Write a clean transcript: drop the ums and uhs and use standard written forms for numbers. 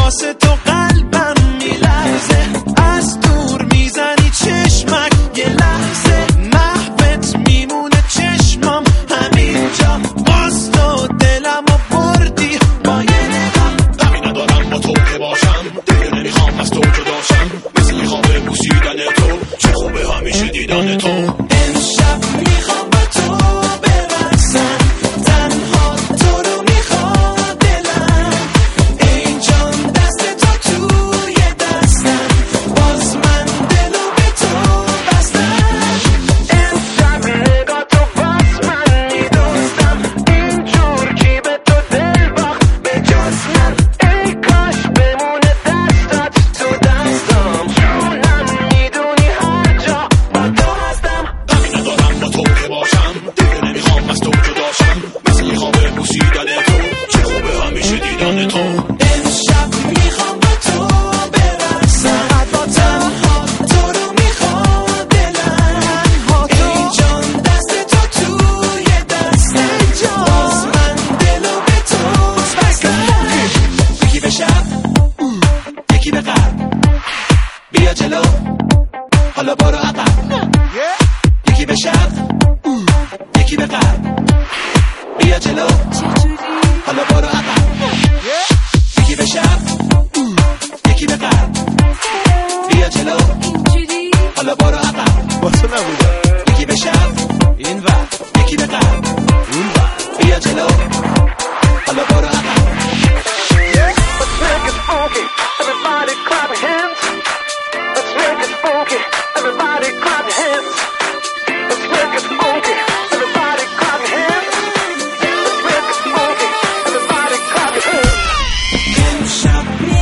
واسه تو قلبم میلرزه، از دور میزنی چشمک یه لحظه، محبت میمونه چشمام همینجا، باز تو دلمو بردی با یه نگاه. غمی ندارم با تو که باشم، دیگه نمیخوام از تو جداشم، مثل میخوام ببوسیدن تو، چه خوبه همیشه دیدن تو. امشب میخوام با تو برقصم، تنها تو رو میخواد دلم، ای جان دست تو توی دستم، باز من دلو به تو بستم. امشب نگاه تو باز من میدوستم، اینجور کی به تو دل باخت به جز من، ای کاش بمونه دستات تو دستم، جونم میدونی هر جا با تو هستم. غمی ندارم با تو که باشم، دیگه نمیخوام از تو جداشم، مثل میخوام ببوسیدن تو، چه خوبه همیشه دیدن تو. امشب میخوام با تو برقصم، تنها تو رو میخواد دلم، ای جان دست تو توی دستم، باز من دلو به تو بستم. یکی به شب یکی به قلب، بیا جلو حالا برو عقب. یکی به شب یکی به قلب، بیا جلو حالا برو عقب. یکی به شب یکی به قلب، بیا جلو حالا برو عقب. با تو نبودم. یکی به شب این وقت، یکی به قلب اون وقت، بیا جلو حالا برو عقب. Let's make it funky, everybody clap your hands. Let's make it funky, everybody clap your hands. Let's make it funky, everybody clap your hands. Let's make it funky, everybody clap your hands. امشب